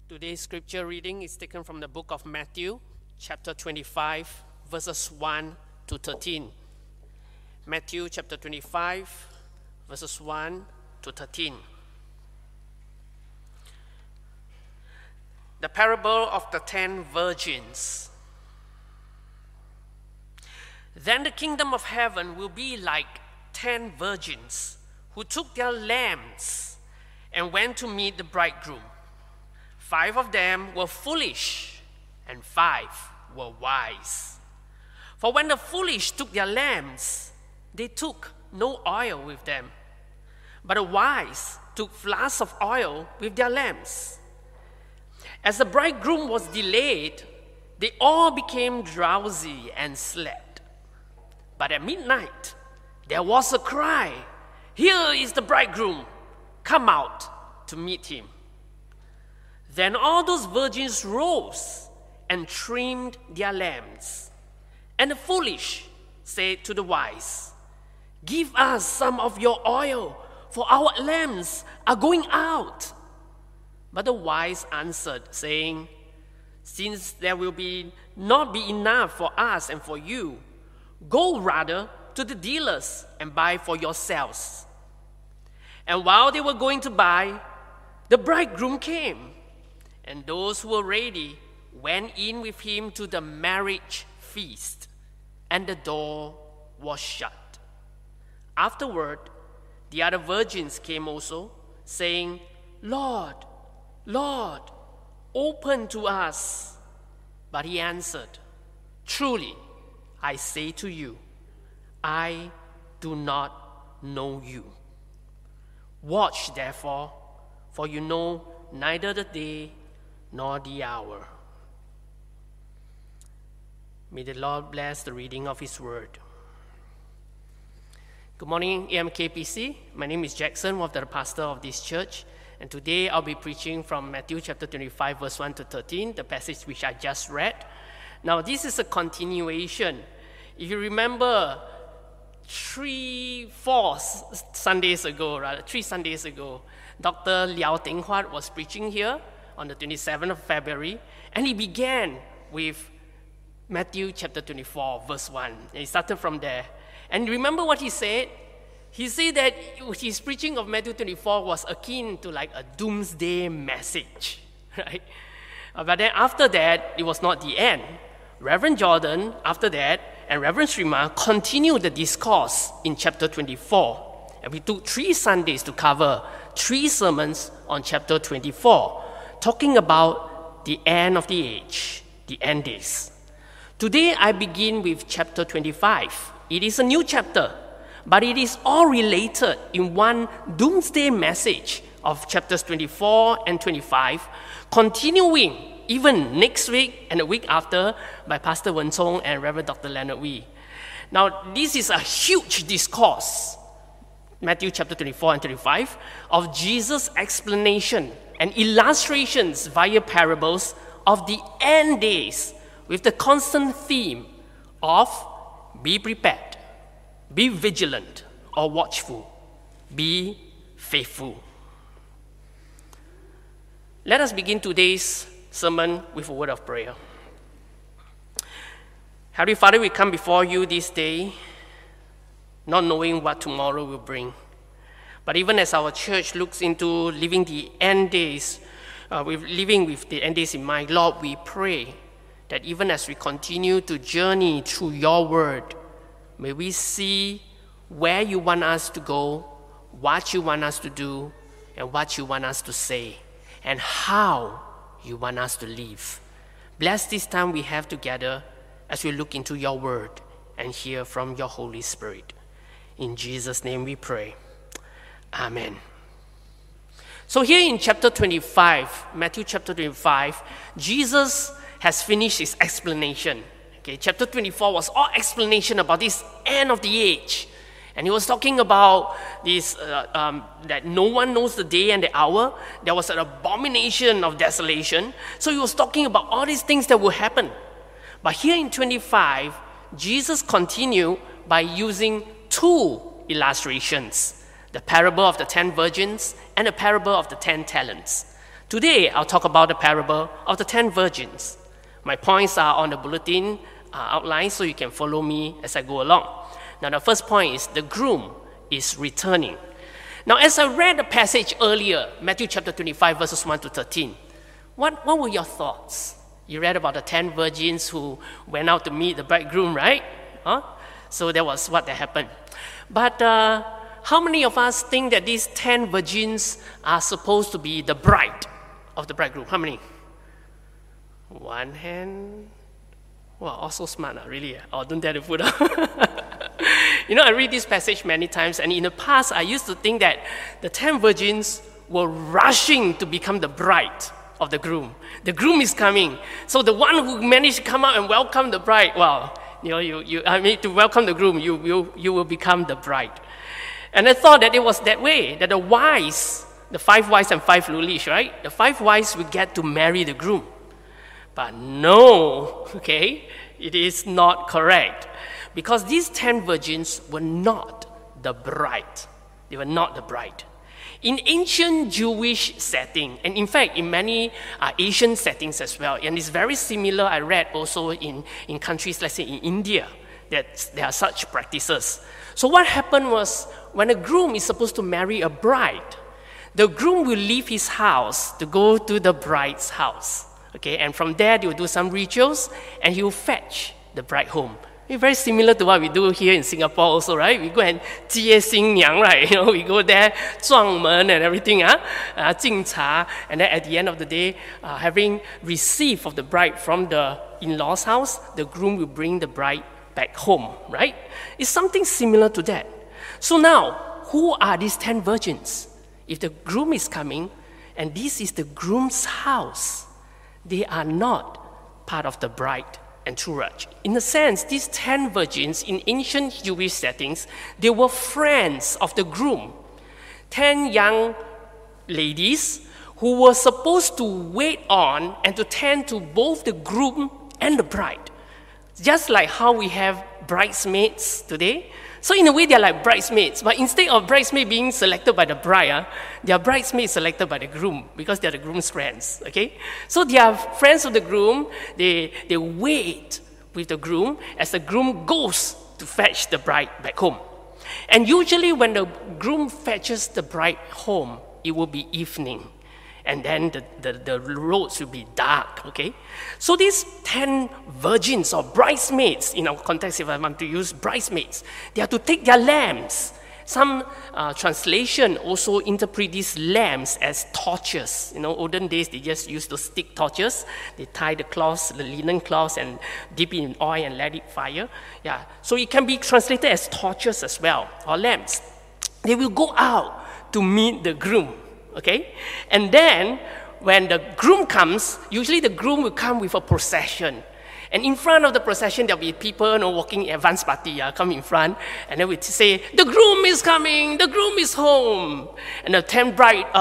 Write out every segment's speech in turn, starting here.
Today's scripture reading is taken from the book of Matthew, chapter 25, verses 1 to 13. Matthew chapter 25, verses 1 to 13. The parable of the 10 virgins. Then the kingdom of heaven will be like 10 virgins who took their lamps and went to meet the bridegroom. 5 of them were foolish, and 5 were wise. For when the foolish took their lamps, they took no oil with them. But the wise took flasks of oil with their lamps. As the bridegroom was delayed, they all became drowsy and slept. But at midnight, there was a cry, "Here is the bridegroom, come out to meet him." Then all those virgins rose and trimmed their lamps. And the foolish said to the wise, "Give us some of your oil, for our lamps are going out." But the wise answered, saying, "Since there will not be enough for us and for you, go rather to the dealers and buy for yourselves." And while they were going to buy, the bridegroom came. And those who were ready went in with him to the marriage feast, and the door was shut. Afterward, the other virgins came also, saying, "Lord, Lord, open to us." But he answered, "Truly, I say to you, I do not know you. Watch therefore, for you know neither the day nor the hour." May the Lord bless the reading of His word. Good morning, AMKPC. My name is Jackson, one of the pastor of this church. And today I'll be preaching from Matthew chapter 25, verse 1 to 13, the passage which I just read. Now, this is a continuation. If you remember, 3 Sundays ago, Dr. Liao Denghuat was preaching here on the 27th of February, and he began with Matthew chapter 24, verse 1. And he started from there. And remember what he said? He said that his preaching of Matthew 24 was akin to like a doomsday message, right? But then after that, it was not the end. Reverend Jordan, after that, and Reverend Srima continued the discourse in chapter 24. And we took 3 Sundays to cover 3 sermons on chapter 24, talking about the end of the age, the end days. Today, I begin with chapter 25. It is a new chapter, but it is all related in one doomsday message of chapters 24 and 25, continuing even next week and the week after by Pastor Wen Cong and Reverend Dr. Leonard Wee. Now, this is a huge discourse, Matthew chapter 24 and 25, of Jesus' explanation and illustrations via parables of the end days with the constant theme of be prepared, be vigilant or watchful, be faithful. Let us begin today's sermon with a word of prayer. Heavenly Father, we come before you this day, not knowing what tomorrow will bring. But even as our church looks into living the end days, living with the end days in mind, Lord, we pray that even as we continue to journey through your word, may we see where you want us to go, what you want us to do, and what you want us to say, and how you want us to live. Bless this time we have together as we look into your word and hear from your Holy Spirit. In Jesus' name we pray. Amen. So here in chapter 25, Matthew chapter 25, Jesus has finished his explanation. Okay, chapter 24 was all explanation about this end of the age. And he was talking about this, that no one knows the day and the hour. There was an abomination of desolation. So he was talking about all these things that will happen. But here in 25, Jesus continued by using 2 illustrations. The parable of the 10 virgins and the parable of the 10 talents. Today, I'll talk about the parable of the 10 virgins. My points are on the bulletin outline, so you can follow me as I go along. Now, the first point is the groom is returning. Now, as I read the passage earlier, Matthew chapter 25, verses 1 to 13, what were your thoughts? You read about the 10 virgins who went out to meet the bridegroom, right? So that was what happened. But how many of us think that these 10 virgins are supposed to be the bride of the bridegroom? How many? One hand. Wow, also smart, really. Oh, don't dare to put up. I read this passage many times, and in the past, I used to think that the 10 virgins were rushing to become the bride of the groom. The groom is coming. So the one who managed to come out and welcome the bride, to welcome the groom, you will become the bride. And I thought that it was that way, that the wise, the 5 wise and 5 foolish, right? The 5 wise will get to marry the groom. But no, it is not correct. Because these 10 virgins were not the bride. They were not the bride. In ancient Jewish setting, and in fact in many Asian settings as well, and it's very similar, I read also in countries, let's say in India, that there are such practices. So what happened was, when a groom is supposed to marry a bride, the groom will leave his house to go to the bride's house. And from there, they will do some rituals, and he will fetch the bride home. It's very similar to what we do here in Singapore also, right? We go and 接新娘, right? We go there, 撞门 and everything, 敬茶, and then at the end of the day, having received of the bride from the in-laws' house, the groom will bring the bride back home, right? It's something similar to that. So now, who are these 10 virgins? If the groom is coming, and this is the groom's house, they are not part of the bride entourage. In a sense, these 10 virgins in ancient Jewish settings, they were friends of the groom. 10 young ladies who were supposed to wait on and to tend to both the groom and the bride. Just like how we have bridesmaids today. So in a way, they're like bridesmaids, but instead of bridesmaids being selected by the bride, they are bridesmaids selected by the groom because they're the groom's friends, So they are friends of the groom. They wait with the groom as the groom goes to fetch the bride back home. And usually when the groom fetches the bride home, it will be evening. And then the roads will be dark, So these 10 virgins or bridesmaids, in our context, if I want to use bridesmaids, they have to take their lamps. Some translation also interpret these lamps as torches. Olden days, they just used to stick torches. They tie the cloths, the linen cloths, and dip it in oil and let it fire. So it can be translated as torches as well, or lamps. They will go out to meet the groom. And then, when the groom comes, usually the groom will come with a procession. And in front of the procession, there'll be people walking advance party, come in front, and then we say, the groom is coming, the groom is home. And the 10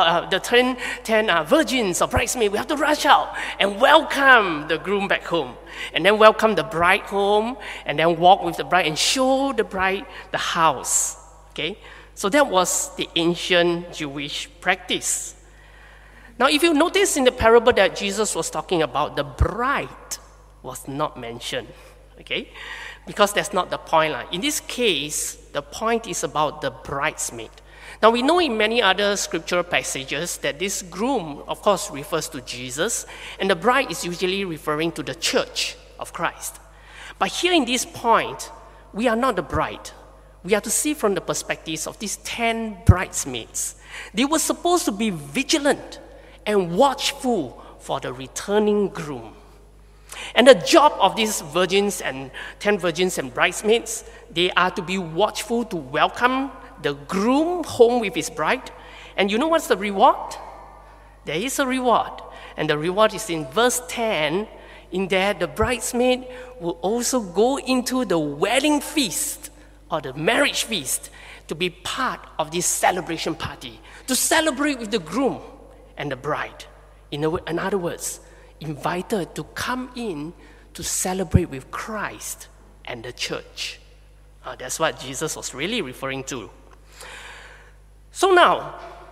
virgins or bridesmaids, we have to rush out and welcome the groom back home. And then welcome the bride home, and then walk with the bride and show the bride the house. So that was the ancient Jewish practice. Now, if you notice in the parable that Jesus was talking about, the bride was not mentioned, because that's not the point. In this case, the point is about the bridesmaid. Now, we know in many other scriptural passages that this groom, of course, refers to Jesus, and the bride is usually referring to the church of Christ. But here in this point, we are not the bride. We have to see from the perspectives of these 10 bridesmaids. They were supposed to be vigilant and watchful for the returning groom. And the job of these virgins and 10 virgins and bridesmaids, they are to be watchful to welcome the groom home with his bride. And you know what's the reward? There is a reward. And the reward is in verse 10, in that the bridesmaid will also go into the wedding feast or the marriage feast to be part of this celebration party, to celebrate with the groom and the bride. In other words, invited to come in to celebrate with Christ and the church. That's what Jesus was really referring to. So now,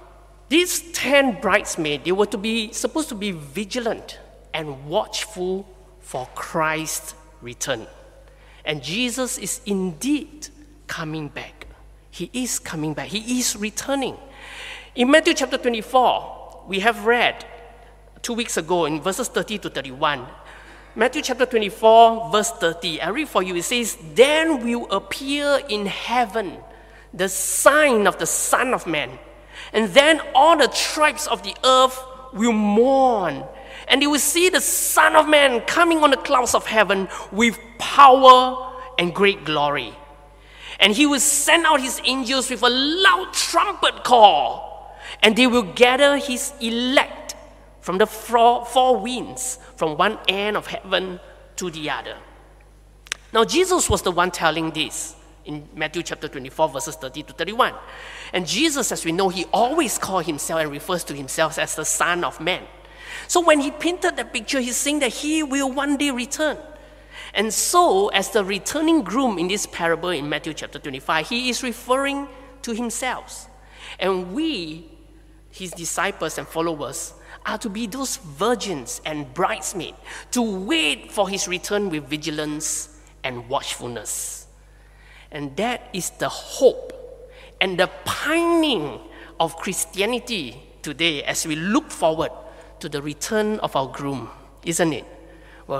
These 10 bridesmaids, they were supposed to be vigilant and watchful for Christ's return. And Jesus is indeed coming back. He is coming back. He is returning. In Matthew chapter 24, we have read 2 weeks ago in verses 30 to 31. Matthew chapter 24, verse 30. I read for you. It says, "Then will appear in heaven the sign of the Son of Man. And then all the tribes of the earth will mourn. And they will see the Son of Man coming on the clouds of heaven with power and great glory. And he will send out his angels with a loud trumpet call. And they will gather his elect from the four winds, from one end of heaven to the other." Now, Jesus was the one telling this in Matthew chapter 24, verses 30 to 31. And Jesus, as we know, he always calls himself and refers to himself as the Son of Man. So when he painted that picture, he's saying that he will one day return. And so, as the returning groom in this parable in Matthew chapter 25, he is referring to himself. And we, his disciples and followers, are to be those virgins and bridesmaids, to wait for his return with vigilance and watchfulness. And that is the hope and the pining of Christianity today as we look forward to the return of our groom, isn't it? We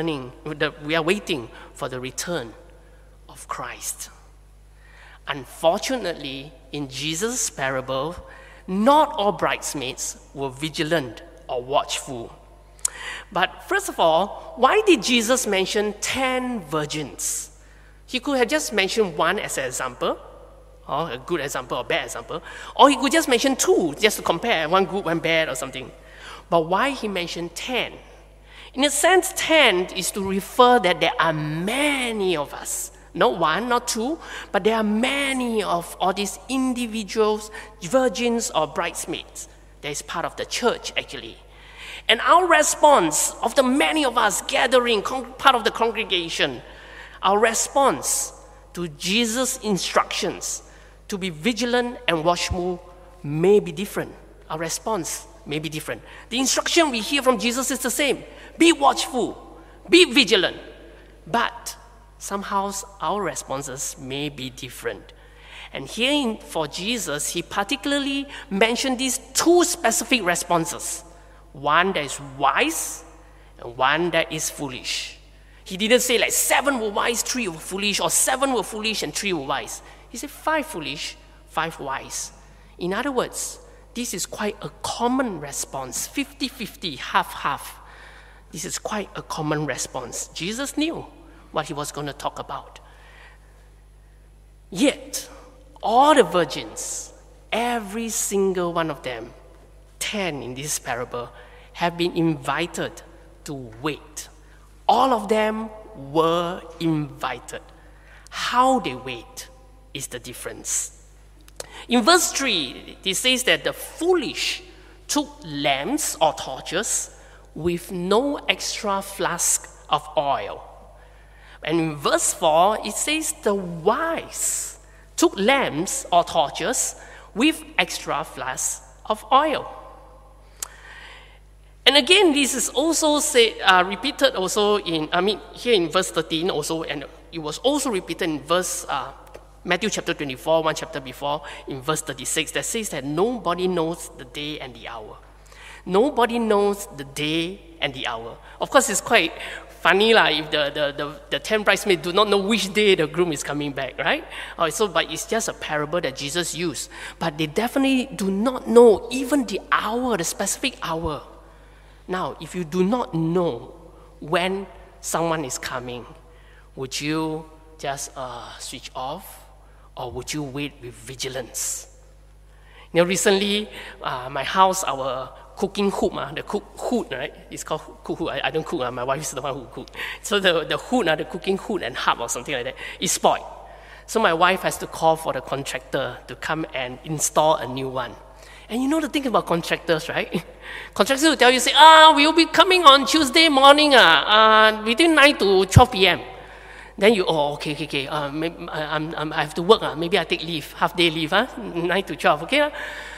are waiting for the return of Christ. Unfortunately, in Jesus' parable, not all bridesmaids were vigilant or watchful. But first of all, why did Jesus mention 10 virgins? He could have just mentioned one as an example, or a good example or bad example, or he could just mention 2 just to compare, one good, one bad or something. But why he mentioned 10? In a sense, 10 is to refer that there are many of us. Not 1, not 2, but there are many of all these individuals, virgins or bridesmaids. That is part of the church, actually. And our response of the many of us gathering, part of the congregation, our response to Jesus' instructions to be vigilant and watchful may be different. Our response may be different. The instruction we hear from Jesus is the same. Be watchful, be vigilant. But somehow our responses may be different. And here for Jesus, he particularly mentioned these 2 specific responses. One that is wise and one that is foolish. He didn't say like 7 were wise, 3 were foolish, or 7 were foolish and 3 were wise. He said 5 foolish, 5 wise. In other words, this is quite a common response, 50-50, half-half. This is quite a common response. Jesus knew what he was going to talk about. Yet, all the virgins, every single one of them, 10 in this parable, have been invited to wait. All of them were invited. How they wait is the difference. In verse 3, it says that the foolish took lamps or torches with no extra flask of oil. And in verse 4, it says the wise took lamps or torches with extra flasks of oil. And again, this is also repeated also here in verse 13 also, and it was also repeated in verse Matthew chapter 24, one chapter before, in verse 36, that says that nobody knows the day and the hour. Nobody knows the day and the hour. Of course, it's quite funny if the 10 bridesmaids do not know which day the groom is coming back, right? But it's just a parable that Jesus used. But they definitely do not know even the hour, the specific hour. Now, if you do not know when someone is coming, would you just switch off, or would you wait with vigilance? Recently, my house, our cooking hood, the hood, right? It's called cook hood. I don't cook. My wife is the one who cooks. So the hood, the cooking hood and hub or something like that, is spoiled. So my wife has to call for the contractor to come and install a new one. And you know the thing about contractors, right? Contractors will tell you, say, we'll be coming on Tuesday morning, between 9 to 12 p.m. Then you, okay. I have to work. Maybe I take leave, half-day leave, 9 to 12, okay?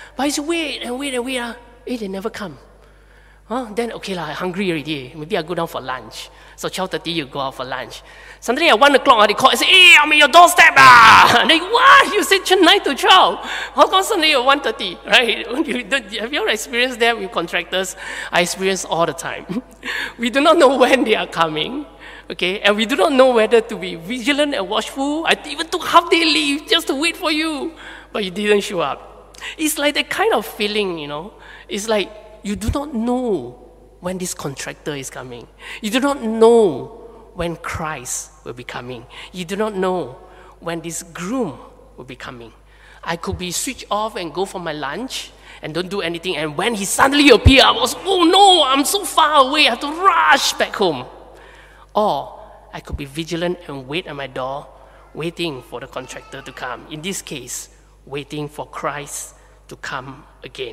But I said, wait. They never come. Then, okay, hungry already. Maybe I go down for lunch. So 12:30, you go out for lunch. Suddenly at 1 o'clock, they call and say, hey, I'm at your doorstep. And they go, what? You said 9 to 12. How come suddenly at 1:30, right? Have you ever experienced that with contractors? I experience all the time. We do not know when they are coming. Okay, and we do not know whether to be vigilant and watchful. I even took half-day leave just to wait for you, but you didn't show up. It's like that kind of feeling, It's like you do not know when this contractor is coming. You do not know when Christ will be coming. You do not know when this groom will be coming. I could be switched off and go for my lunch and don't do anything. And when he suddenly appeared, I was, oh no, I'm so far away. I have to rush back home. Or I could be vigilant and wait at my door, waiting for the contractor to come. In this case, waiting for Christ to come again.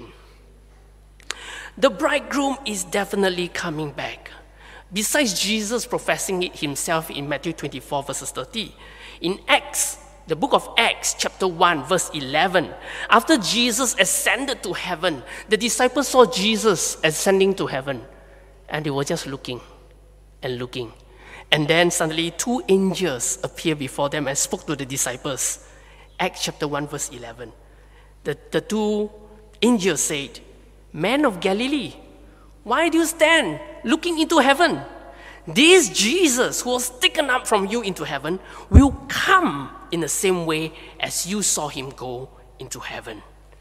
The bridegroom is definitely coming back. Besides Jesus professing it himself in Matthew 24, verses 30, in Acts, the book of Acts, chapter 1, verse 11, after Jesus ascended to heaven, the disciples saw Jesus ascending to heaven, and they were just looking and looking. And then suddenly 2 angels appeared before them and spoke to the disciples. Acts chapter 1, verse 11. The 2 angels said, Men of Galilee, why do you stand looking into heaven? This Jesus who was taken up from you into heaven will come in the same way as you saw him go into heaven.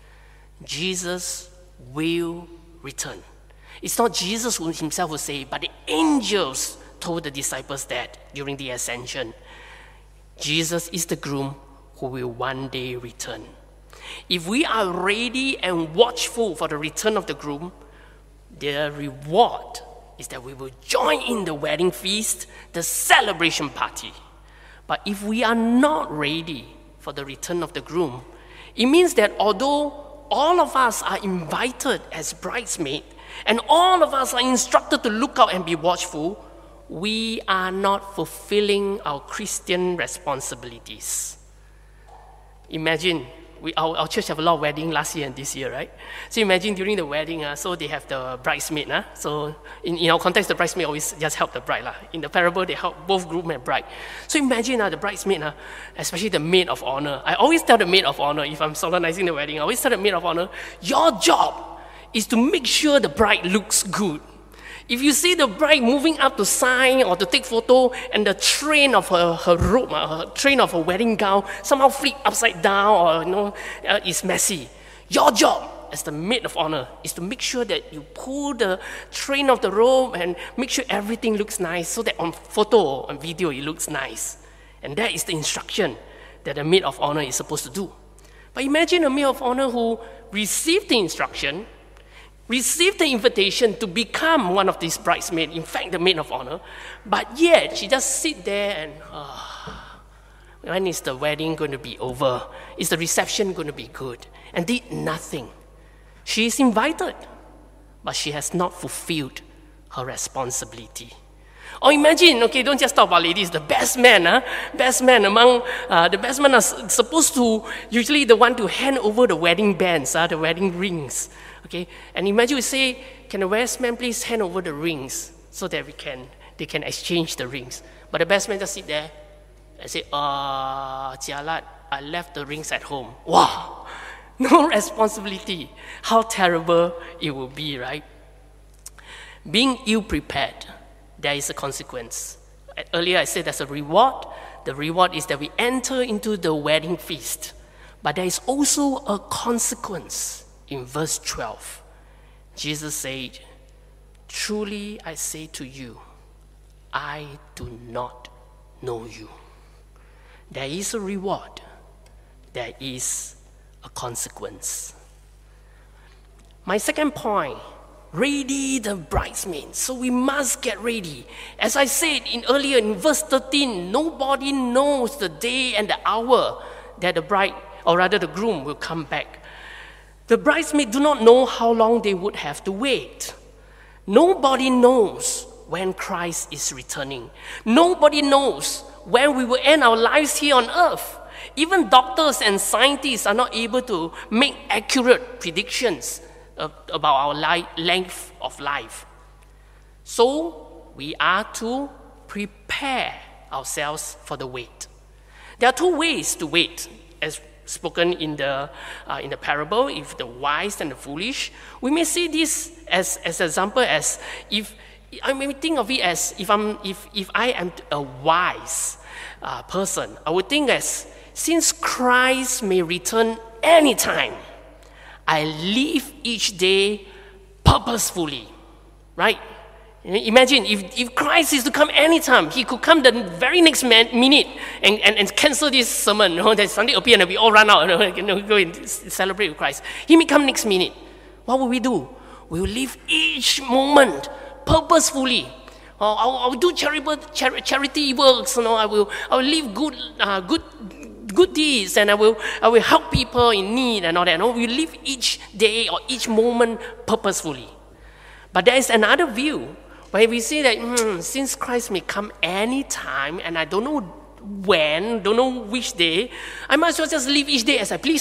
Jesus will return. It's not Jesus who himself will say, but the angels told the disciples that during the ascension. Jesus is the groom who will one day return. If we are ready and watchful for the return of the groom, the reward is that we will join in the wedding feast, the celebration party. But if we are not ready for the return of the groom, it means that although all of us are invited as bridesmaids, and all of us are instructed to look out and be watchful, we are not fulfilling our Christian responsibilities. Imagine, our church have a lot of weddings last year and this year, right? So imagine during the wedding, so they have the bridesmaid. So in our context, the bridesmaid always just help the bride. In the parable, they help both groom and bride. So imagine the bridesmaid, especially the maid of honor. I always tell the maid of honor, if I'm solemnizing the wedding, I always tell the maid of honor, your job is to make sure the bride looks good. If you see the bride moving up to sign or to take photo and the train of her robe, her train of her wedding gown somehow flip upside down or is messy, your job as the maid of honor is to make sure that you pull the train of the robe and make sure everything looks nice so that on photo and video it looks nice. And that is the instruction that the maid of honor is supposed to do. But imagine a maid of honor who received the instruction, received the invitation to become one of these bridesmaids, in fact, the maid of honor, but yet she just sit there and, when is the wedding going to be over? Is the reception going to be good? And did nothing. She is invited, but she has not fulfilled her responsibility. Or imagine, okay, don't just talk about ladies, the best man are supposed to, usually the one to hand over the wedding bands, the wedding rings. Okay, and imagine we say, can the best man please hand over the rings so that they can exchange the rings. But the best man just sit there and say, jialat, I left the rings at home. Wow, no responsibility. How terrible it will be, right? Being ill-prepared, there is a consequence. Earlier I said there's a reward. The reward is that we enter into the wedding feast. But there is also a consequence. In verse 12, Jesus said, truly I say to you, I do not know you. There is a reward. There is a consequence. My second point, ready the bridesmaids. So we must get ready. As I said earlier in verse 13, nobody knows the day and the hour that the bride, or rather the groom, will come back. The bridesmaids do not know how long they would have to wait. Nobody knows when Christ is returning. Nobody knows when we will end our lives here on earth. Even doctors and scientists are not able to make accurate predictions about our length of life. So we are to prepare ourselves for the wait. There are two ways to wait, as spoken in the parable, if the wise and the foolish. We may see this as example as if I may think of it as if I am a wise person, I would think as since Christ may return anytime, I live each day purposefully, right? Imagine if Christ is to come anytime, he could come the very next minute and cancel this sermon. That Sunday appear and we all run out and go and celebrate with Christ. He may come next minute. What will we do? We will live each moment purposefully. I will do charity works. I will live good deeds, and I will help people in need and all that. We live each day or each moment purposefully. But there is another view where we say that since Christ may come anytime, and I don't know when, don't know which day, I might as well just live each day as I please.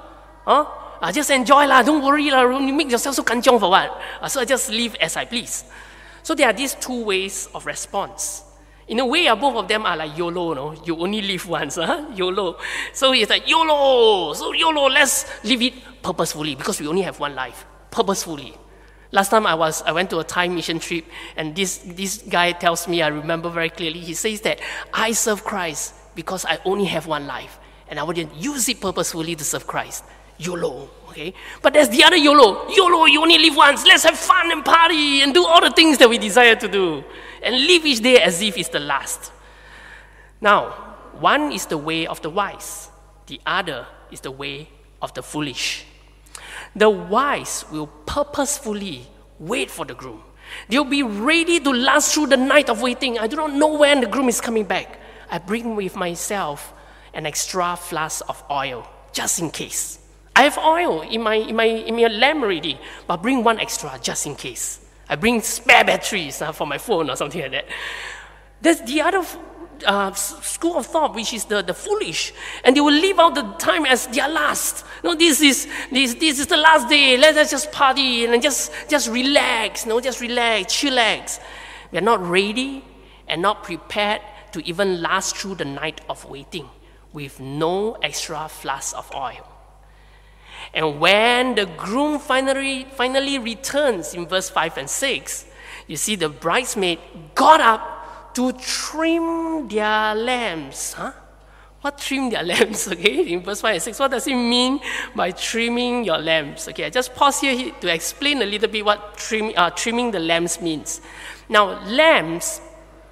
I just enjoy lah. Don't worry lah. You make yourself so kanchiong for what? So I just live as I please. So there are these two ways of response. In a way, both of them are like YOLO, no? You only live once, YOLO. So it's like YOLO. So YOLO, let's live it purposefully because we only have one life. Purposefully. Last time I went to a Thai mission trip, and this guy tells me, I remember very clearly, he says that I serve Christ because I only have one life, and I wouldn't use it purposefully to serve Christ. YOLO, okay? But there's the other YOLO. YOLO, you only live once. Let's have fun and party and do all the things that we desire to do and live each day as if it's the last. Now, one is the way of the wise. The other is the way of the foolish. The wise will purposefully wait for the groom. They'll be ready to last through the night of waiting. I do not know when the groom is coming back. I bring with myself an extra flask of oil, just in case. I have oil in my lamp already, but bring one extra just in case. I bring spare batteries for my phone or something like that. There's the other school of thought, which is the foolish, and they will live out the time as their last. This is the last day. Let's just party and just relax. Just relax, chillax. We are not ready and not prepared to even last through the night of waiting with no extra flask of oil. And when the groom finally returns in verse 5 and 6, you see the bridesmaid got up to trim their lamps. What trim their lamps? Okay, in verse 5 and 6, what does it mean by trimming your lamps? Okay, I just pause here to explain a little bit what trimming the lamps means. Now, lamps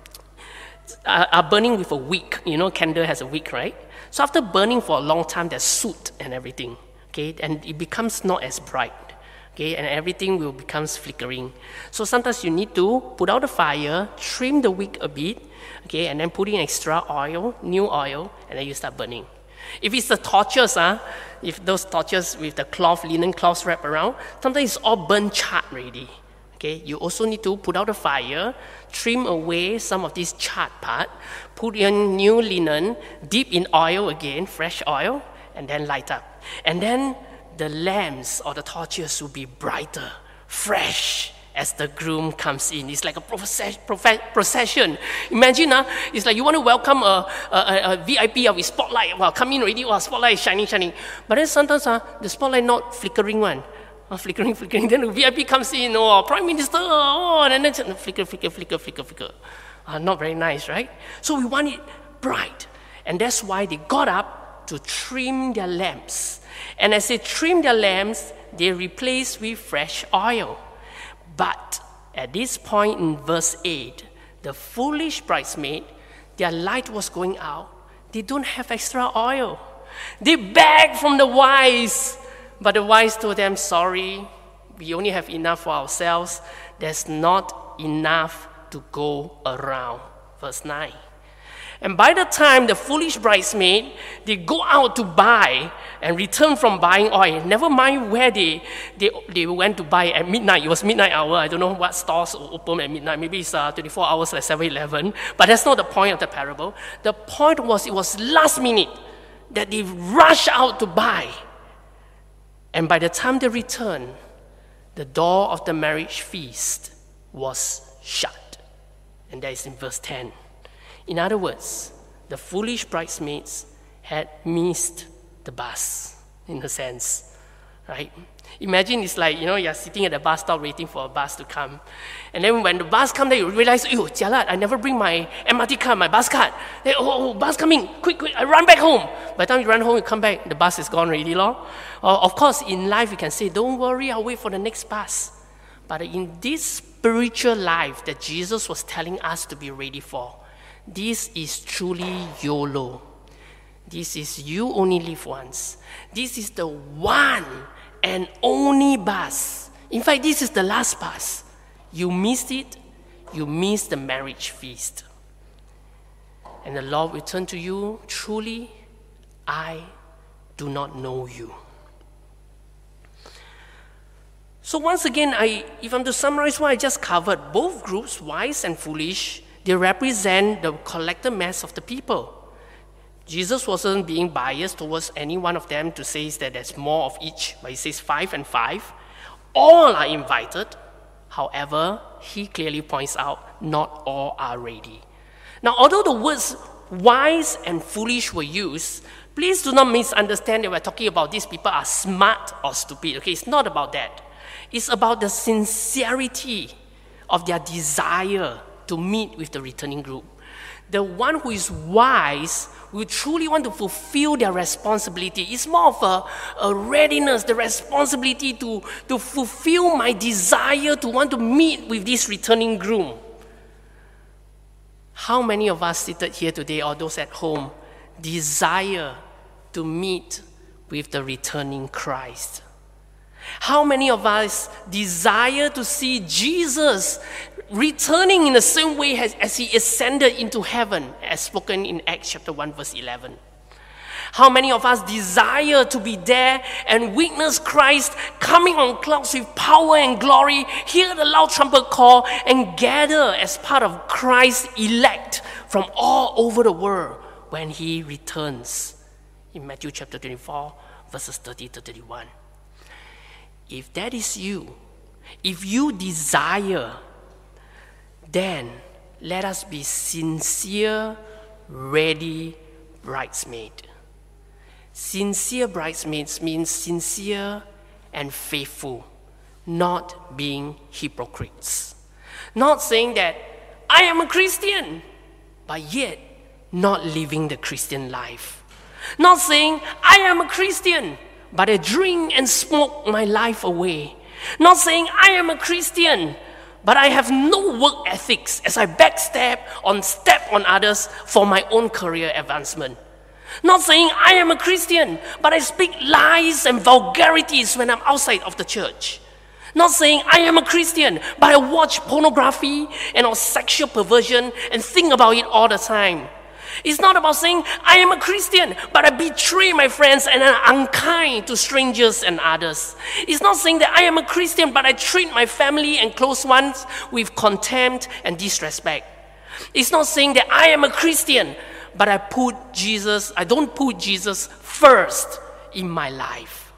are burning with a wick. Candle has a wick, right? So after burning for a long time, there's soot and everything. Okay, and it becomes not as bright. Okay, and everything will become flickering. So sometimes you need to put out the fire, trim the wick a bit, okay, and then put in extra oil, new oil, and then you start burning. If it's the torches, if those torches with the linen cloth wrapped around, sometimes it's all burnt charred already. Okay, you also need to put out the fire, trim away some of this charred part, put in new linen, dip in oil again, fresh oil, and then light up. And then the lamps or the torches will be brighter, fresh as the groom comes in. It's like a procession. Imagine, it's like you want to welcome a VIP with spotlight. Well, come in already, spotlight is shining. But then sometimes the spotlight not flickering one. Flickering. Then the VIP comes in, Prime Minister, and then flicker. Not very nice, right? So we want it bright. And that's why they got up to trim their lamps. And as they trim their lamps, they replace with fresh oil. But at this point in verse 8, the foolish bridesmaid, their light was going out. They don't have extra oil. They begged from the wise, but the wise told them, sorry, we only have enough for ourselves. There's not enough to go around. Verse 9. And by the time the foolish bridesmaid, they go out to buy and return from buying oil. Never mind where they went to buy at midnight. It was midnight hour. I don't know what stores open at midnight. Maybe it's 24 hours like 7-Eleven. But that's not the point of the parable. The point was it was last minute. that they rush out to buy. And by the time they return, the door of the marriage feast was shut. And that is in verse 10. In other words, the foolish bridesmaids had missed the bus, in a sense, right? Imagine it's like, you're sitting at the bus stop waiting for a bus to come. And then when the bus comes, then you realize, jialat, I never bring my MRT card, my bus card. Then, bus coming, quick, I run back home. By the time you run home, you come back, the bus is gone already, of course, in life, you can say, don't worry, I'll wait for the next bus. But in this spiritual life that Jesus was telling us to be ready for, this is truly YOLO. This is you only live once. This is the one and only bus. In fact, this is the last bus. You missed it, you missed the marriage feast. And the Lord will turn to you, truly, I do not know you. So once again, if I'm to summarize what I just covered, both groups, wise and foolish, they represent the collective mass of the people. Jesus wasn't being biased towards any one of them to say that there's more of each, but he says 5 and 5. All are invited. However, he clearly points out, not all are ready. Now, although the words wise and foolish were used, please do not misunderstand that we're talking about these people are smart or stupid. Okay, it's not about that. It's about the sincerity of their desire to meet with the returning group. The one who is wise will truly want to fulfill their responsibility. It's more of a readiness, the responsibility to fulfill my desire to want to meet with this returning groom. How many of us seated here today, or those at home, desire to meet with the returning Christ? How many of us desire to see Jesus returning in the same way as he ascended into heaven, as spoken in Acts chapter 1, verse 11? How many of us desire to be there and witness Christ coming on clouds with power and glory, hear the loud trumpet call, and gather as part of Christ's elect from all over the world when he returns? In Matthew chapter 24, verses 30 to 31. If that is you, if you desire, then let us be sincere, ready bridesmaid. Sincere bridesmaids means sincere and faithful, not being hypocrites. Not saying that I am a Christian, but yet not living the Christian life. Not saying I am a Christian, but I drink and smoke my life away. Not saying I am a Christian, but I have no work ethics as I step on others for my own career advancement. Not saying I am a Christian, but I speak lies and vulgarities when I'm outside of the church. Not saying I am a Christian, but I watch pornography and sexual perversion and think about it all the time. It's not about saying I am a Christian, but I betray my friends and I'm unkind to strangers and others. It's not saying that I am a Christian, but I treat my family and close ones with contempt and disrespect. It's not saying that I am a Christian, but I don't put Jesus first in my life.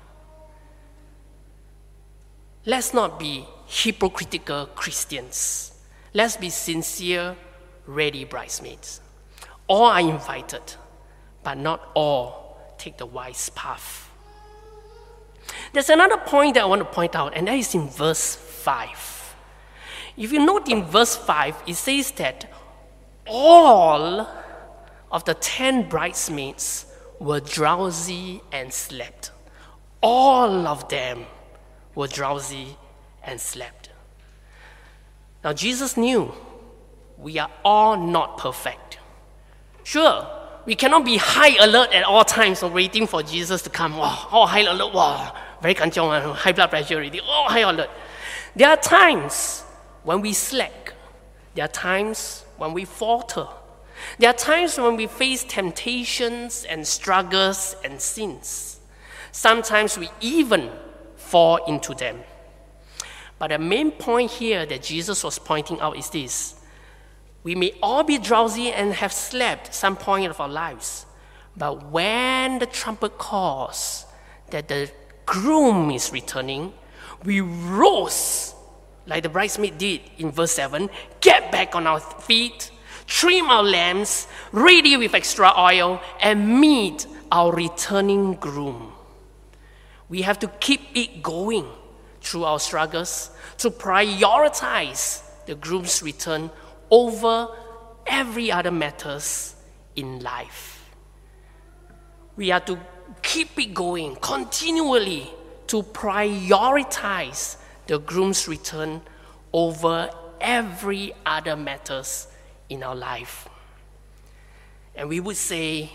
Let's not be hypocritical Christians. Let's be sincere, ready bridesmaids. All are invited, but not all take the wise path. There's another point that I want to point out, and that is in verse 5. If you note in verse 5, it says that all of the 10 bridesmaids were drowsy and slept. All of them were drowsy and slept. Now, Jesus knew we are all not perfect. Sure, we cannot be high alert at all times waiting for Jesus to come. Wow, oh, high alert, wow, very kanchong, high blood pressure already, oh, high alert. There are times when we slack. There are times when we falter. There are times when we face temptations and struggles and sins. Sometimes we even fall into them. But the main point here that Jesus was pointing out is this. We may all be drowsy and have slept some point of our lives, But when the trumpet calls that the groom is returning, we rose, like the bridesmaid did in verse 7, get back on our feet, trim our lamps, ready with extra oil, and meet our returning groom. We have to keep it going through our struggles to prioritize the groom's return over every other matters in life. We are to keep it going continually to prioritize the groom's return over every other matters in our life. And we would say,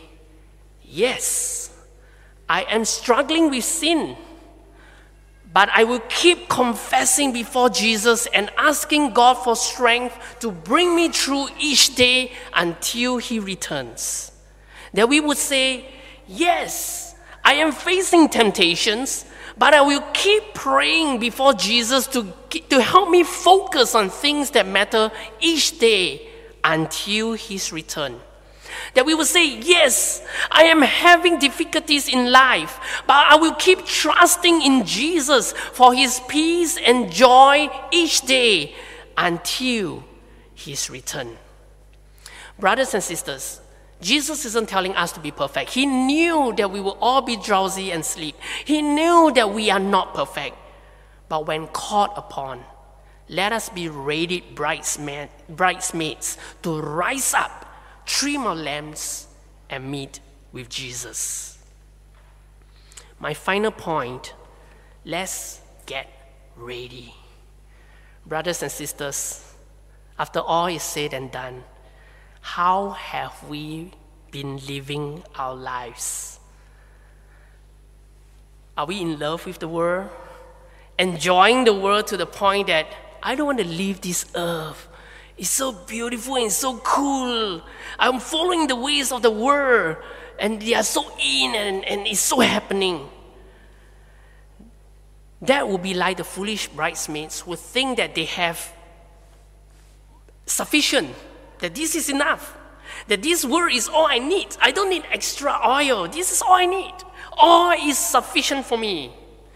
yes, I am struggling with sin, but I will keep confessing before Jesus and asking God for strength to bring me through each day until He returns. That we would say, yes, I am facing temptations, but I will keep praying before Jesus to help me focus on things that matter each day until His return. That we will say, yes, I am having difficulties in life, but I will keep trusting in Jesus for His peace and joy each day until His return. Brothers and sisters, Jesus isn't telling us to be perfect. He knew that we will all be drowsy and sleep. He knew that we are not perfect. But when called upon, let us be ready bridesmaids to rise up, trim our lamps, and meet with Jesus. My final point, let's get ready. Brothers and sisters, after all is said and done, how have we been living our lives? Are we in love with the world? Enjoying the world to the point that I don't want to leave this earth. It's so beautiful and so cool. I'm following the ways of the world, and they are so in, and it's so happening. That would be like the foolish bridesmaids who think that they have sufficient, that this is enough, that this word is all I need. I don't need extra oil. This is all I need. All is sufficient for me.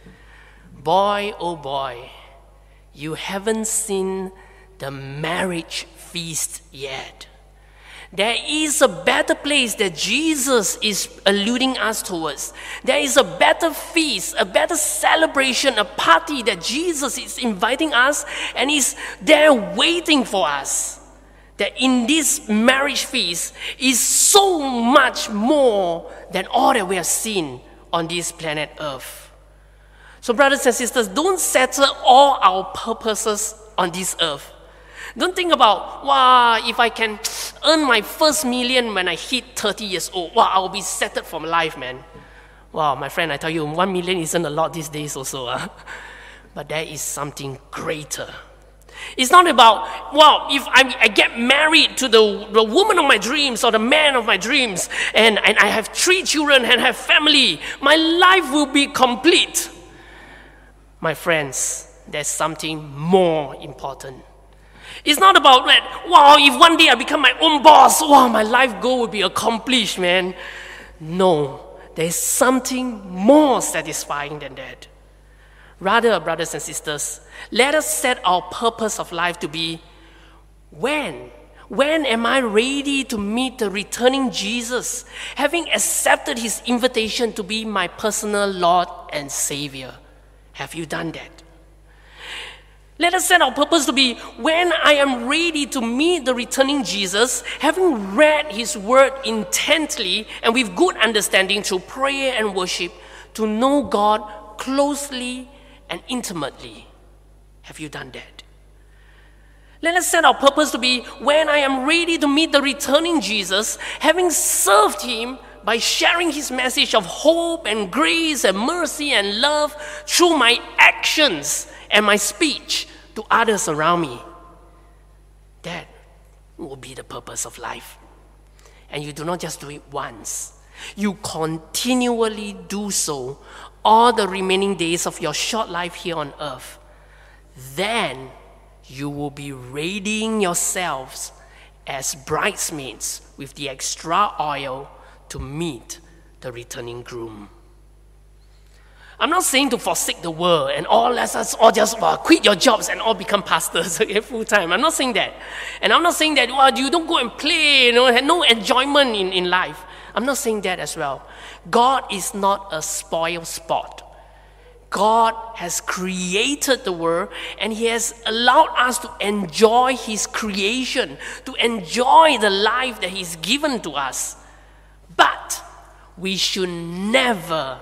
Boy, oh boy, you haven't seen the marriage feast yet. There is a better place that Jesus is alluding us towards. There is a better feast, a better celebration, a party that Jesus is inviting us and is there waiting for us. That in this marriage feast is so much more than all that we have seen on this planet Earth. So brothers and sisters, don't settle all our purposes on this earth. Don't think about, wow, if I can earn my first million when I hit 30 years old, wow, I'll be settled for life, man. Wow, my friend, I tell you, 1 million isn't a lot these days also. But there is something greater. It's not about, wow, if I get married to the woman of my dreams or the man of my dreams and I have 3 children and have family, my life will be complete. My friends, there's something more important. It's not about that, wow, if one day I become my own boss, wow, my life goal will be accomplished, man. No, there's something more satisfying than that. Rather, brothers and sisters, let us set our purpose of life to be, when am I ready to meet the returning Jesus, having accepted His invitation to be my personal Lord and Savior? Have you done that? Let us set our purpose to be, when I am ready to meet the returning Jesus, having read His word intently and with good understanding through prayer and worship, to know God closely and intimately. Have you done that? Let us set our purpose to be, when I am ready to meet the returning Jesus, having served Him by sharing His message of hope and grace and mercy and love through my actions and my speech to others around me. That will be the purpose of life. And you do not just do it once. You continually do so all the remaining days of your short life here on earth. Then you will be readying yourselves as bridesmaids with the extra oil to meet the returning groom. I'm not saying to forsake the world and let's all just quit your jobs and all become pastors full time. I'm not saying that. And I'm not saying that you don't go and play, have no enjoyment in life. I'm not saying that as well. God is not a spoiled sport. God has created the world and He has allowed us to enjoy His creation, to enjoy the life that He's given to us. But we should never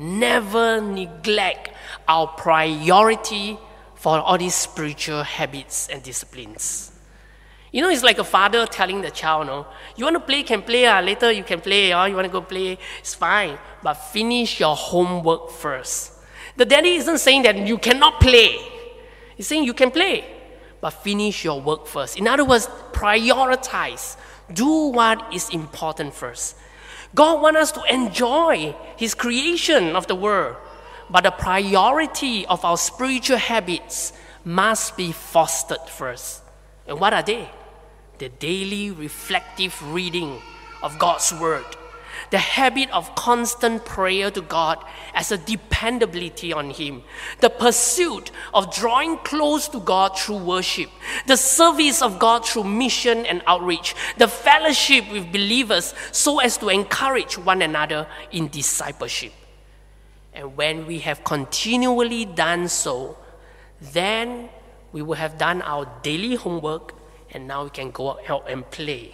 neglect our priority for all these spiritual habits and disciplines. It's like a father telling the child, you want to play, can play, later you can play, you want to go play, it's fine, but finish your homework first. The daddy isn't saying that you cannot play. He's saying you can play, but finish your work first. In other words, prioritize. Do what is important first. God wants us to enjoy His creation of the world, but the priority of our spiritual habits must be fostered first. And what are they? The daily reflective reading of God's Word, the habit of constant prayer to God as a dependability on Him, the pursuit of drawing close to God through worship, the service of God through mission and outreach, the fellowship with believers so as to encourage one another in discipleship. And when we have continually done so, then we will have done our daily homework and now we can go out and play.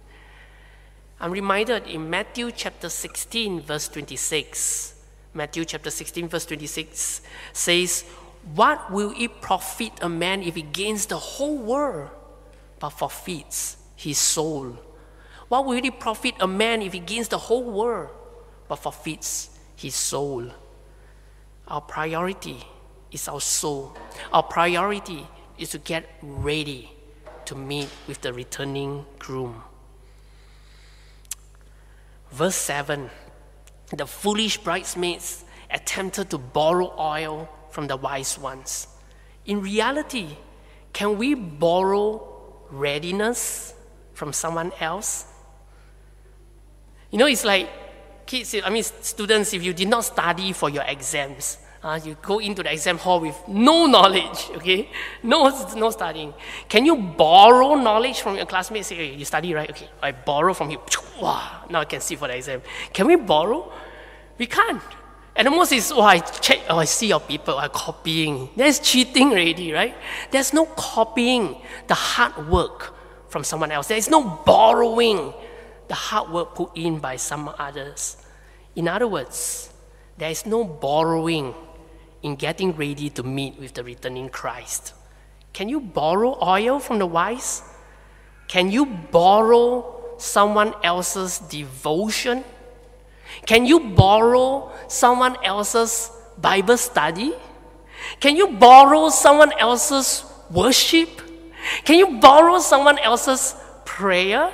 I'm reminded in Matthew chapter 16, verse 26. Matthew chapter 16, verse 26 says, "What will it profit a man if he gains the whole world, but forfeits his soul? What will it profit a man if he gains the whole world, but forfeits his soul?" Our priority is our soul. Our priority is to get ready to meet with the returning groom. Verse 7, the foolish bridesmaids attempted to borrow oil from the wise ones. In reality, can we borrow readiness from someone else? It's like kids, students, if you did not study for your exams, you go into the exam hall with no knowledge, okay? No studying. Can you borrow knowledge from your classmates? Say, "Hey, you study, right? Okay, I borrow from you." Wow, now I can sit for the exam. Can we borrow? We can't. At the most is, I check, I see your paper, I'm copying. That's cheating already, right? There's no copying the hard work from someone else. There is no borrowing the hard work put in by some others. In other words, there is no borrowing in getting ready to meet with the returning Christ. Can you borrow oil from the wise? Can you borrow someone else's devotion? Can you borrow someone else's Bible study? Can you borrow someone else's worship? Can you borrow someone else's prayer?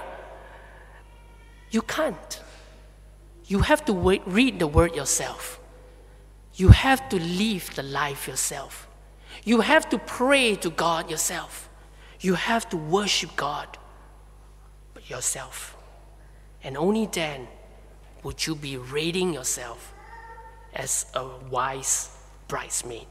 You can't. You have to read the Word yourself. You have to live the life yourself. You have to pray to God yourself. You have to worship God yourself. And only then would you be rating yourself as a wise bridesmaid.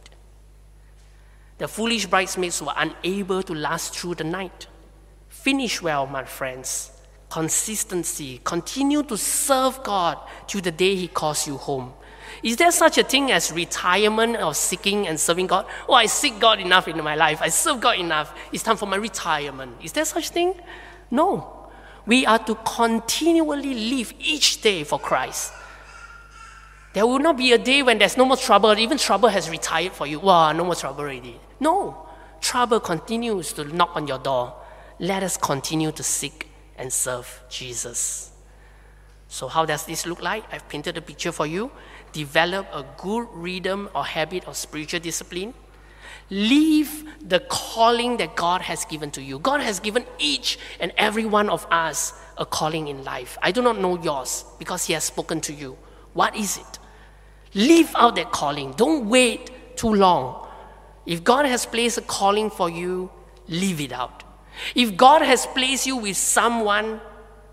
The foolish bridesmaids were unable to last through the night. Finish well, my friends. Consistency. Continue to serve God till the day He calls you home. Is there such a thing as retirement or seeking and serving God? I seek God enough in my life. I serve God enough. It's time for my retirement. Is there such thing? No. We are to continually live each day for Christ. There will not be a day when there's no more trouble. Even trouble has retired for you. No more trouble already. No. Trouble continues to knock on your door. Let us continue to seek and serve Jesus. So how does this look like? I've painted a picture for you. Develop a good rhythm or habit of spiritual discipline. Live the calling that God has given to you. God has given each and every one of us a calling in life. I do not know yours because He has spoken to you. What is it? Live out that calling. Don't wait too long. If God has placed a calling for you, live it out. If God has placed you with someone,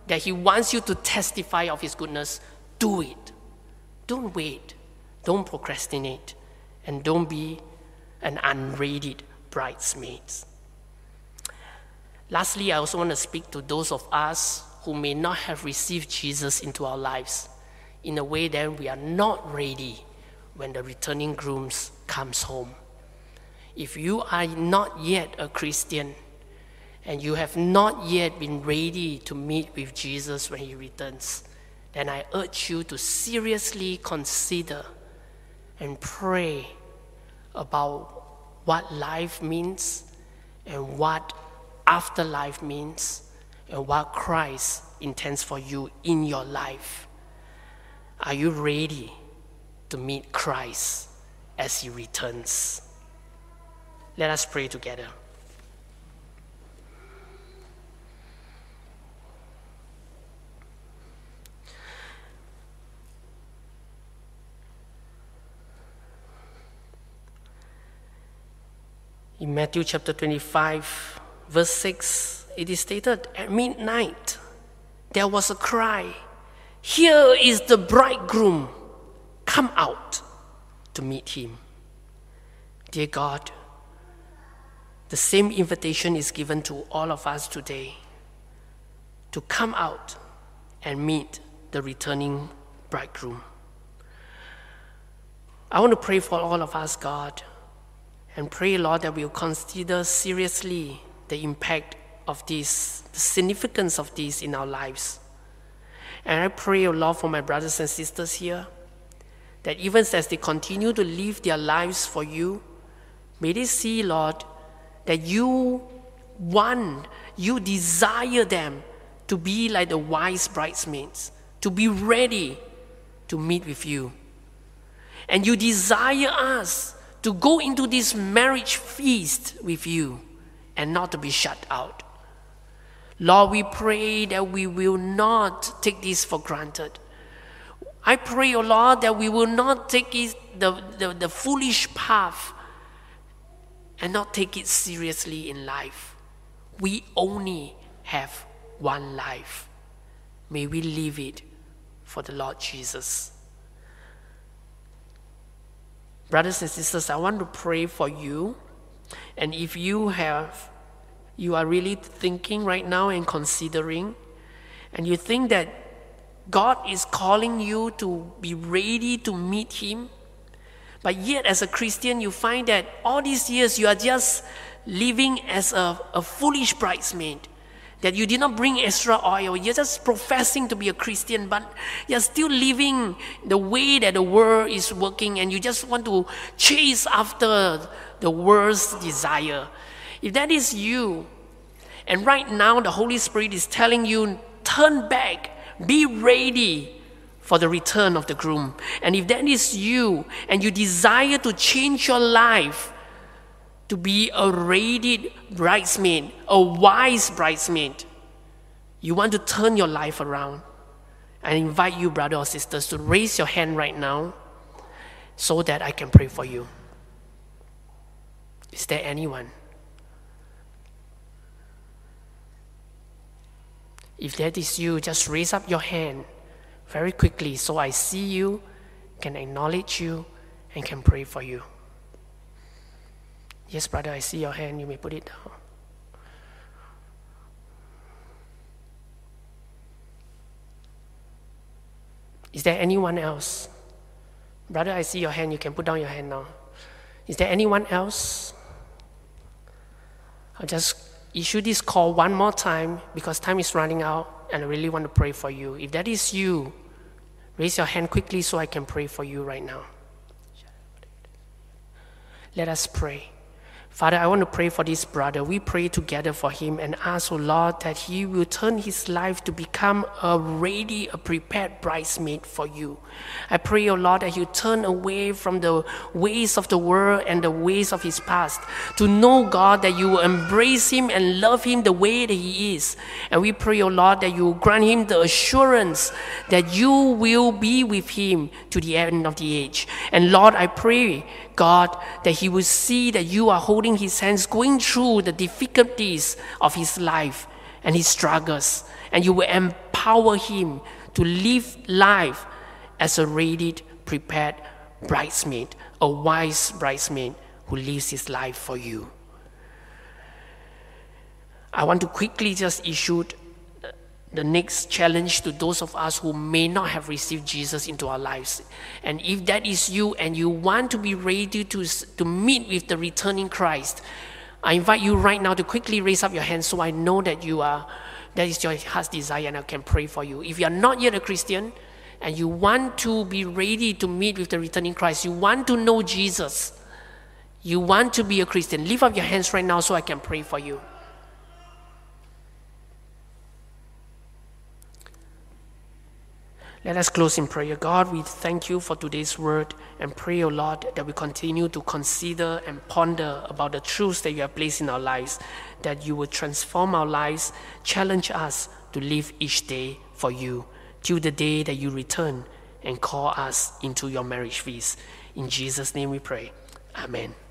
that He wants you to testify of His goodness, do it. Don't wait. Don't procrastinate. And don't be an unready bridesmaid. Lastly, I also want to speak to those of us who may not have received Jesus into our lives in a way that we are not ready when the returning groom comes home. If you are not yet a Christian and you have not yet been ready to meet with Jesus when He returns, then I urge you to seriously consider and pray about what life means and what afterlife means and what Christ intends for you in your life. Are you ready to meet Christ as He returns? Let us pray together. In Matthew chapter 25, verse 6, it is stated, at midnight, there was a cry, "Here is the bridegroom, come out to meet him." Dear God, the same invitation is given to all of us today to come out and meet the returning bridegroom. I want to pray for all of us, God, and pray, Lord, that we'll consider seriously the impact of this, the significance of this in our lives. And I pray, O Lord, for my brothers and sisters here, that even as they continue to live their lives for you, may they see, Lord, that you desire them to be like the wise bridesmaids, to be ready to meet with you. And you desire us to go into this marriage feast with you and not to be shut out. Lord, we pray that we will not take this for granted. I pray, O Lord, that we will not take the foolish path and not take it seriously in life. We only have one life. May we live it for the Lord Jesus. Brothers and sisters, I want to pray for you. And if you are really thinking right now and considering, and you think that God is calling you to be ready to meet Him, but yet as a Christian you find that all these years you are just living as a foolish bridesmaid, that you did not bring extra oil, you're just professing to be a Christian, but you're still living the way that the world is working, and you just want to chase after the world's desire. If that is you, and right now the Holy Spirit is telling you, turn back, be ready for the return of the groom. And if that is you, and you desire to change your life to be a ready bridesmaid, a wise bridesmaid, you want to turn your life around, I invite you, brothers or sisters, to raise your hand right now so that I can pray for you. Is there anyone? If that is you, just raise up your hand very quickly so I see you, can acknowledge you, and can pray for you. Yes, brother, I see your hand. You may put it down. Is there anyone else? Brother, I see your hand. You can put down your hand now. Is there anyone else? I'll just issue this call one more time because time is running out and I really want to pray for you. If that is you, raise your hand quickly so I can pray for you right now. Let us pray. Father, I want to pray for this brother. We pray together for him and ask, O Lord, that he will turn his life to become a prepared bridesmaid for you. I pray, O Lord, that you turn away from the ways of the world and the ways of his past, to know, God, that you will embrace him and love him the way that he is. And we pray, O Lord, that you will grant him the assurance that you will be with him to the end of the age. And Lord, I pray, God, that he will see that you are holding his hands, going through the difficulties of his life and his struggles, and you will empower empower him to live life as a ready, prepared bridesmaid, a wise bridesmaid who lives his life for you. I want to quickly just issue the next challenge to those of us who may not have received Jesus into our lives. And if that is you and you want to be ready to meet with the returning Christ, I invite you right now to quickly raise up your hand so I know that that is your heart's desire and I can pray for you. If you are not yet a Christian and you want to be ready to meet with the returning Christ, you want to know Jesus, you want to be a Christian, lift up your hands right now so I can pray for you. Let us close in prayer. God, we thank you for today's word and pray, O Lord, that we continue to consider and ponder about the truths that you have placed in our lives, that you will transform our lives, challenge us to live each day for you, till the day that you return and call us into your marriage feast. In Jesus' name we pray. Amen.